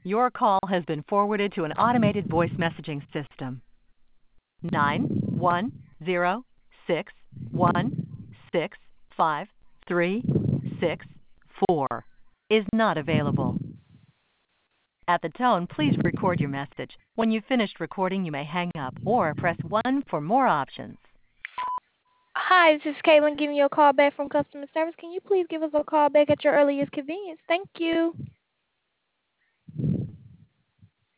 Your call has been forwarded to an automated voice messaging system. 910616536 is not available. At the tone, please record your message. When you've finished recording, you may hang up or press 1 for more options. Hi, this is Caitlin giving you a call back from customer service. Can you please give us a call back at your earliest convenience? Thank you.